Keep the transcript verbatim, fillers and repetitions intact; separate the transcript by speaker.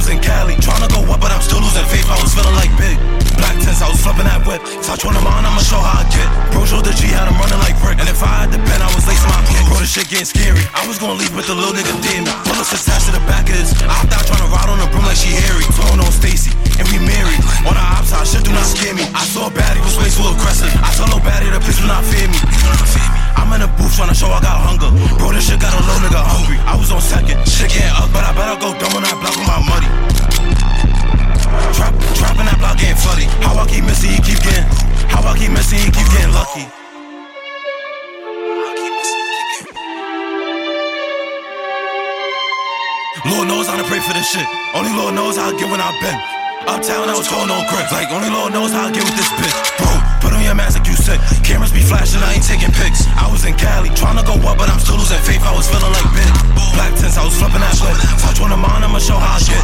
Speaker 1: was in Cali, tryna go up, but I'm still losing faith. I was feeling like big. Black tents, I was flipping that whip. Touch one of mine, I'ma show how I get. Bro showed the G, had him running like brick. And if I had the pen, I was lacing my kid. Bro, this shit getting scary. I was gonna leave, but the little nigga did me. Bullets attached to the back of his. I hopped out tryna ride on the broom like she hairy. Throwing on Stacy, and we married. On the outside, shit do not scare me. I saw a baddie, was way too aggressive. I told no baddie, the bitch do not fear me. I'm in the booth tryna show I got hunger. Bro, this shit got a little nigga hungry. I was on second, shit getting up, but I better go dumb when I block with my money. Trap, trapping that block getting flooded. How I keep missing, he keep getting. How I keep missing, he keep getting lucky. Lord knows how to pray for this shit. Only Lord knows how I get when I've been. Uptown, I was holding on grip. Like, only Lord knows how I get with this bitch. Bro, put on your mask like you said. Cameras be flashing, I ain't taking pics. I was in Cali, tryna go up, but I'm still losing faith. I was feeling like big. Black tents, I was flipping that shit. Touch one of mine, I'ma show how I get.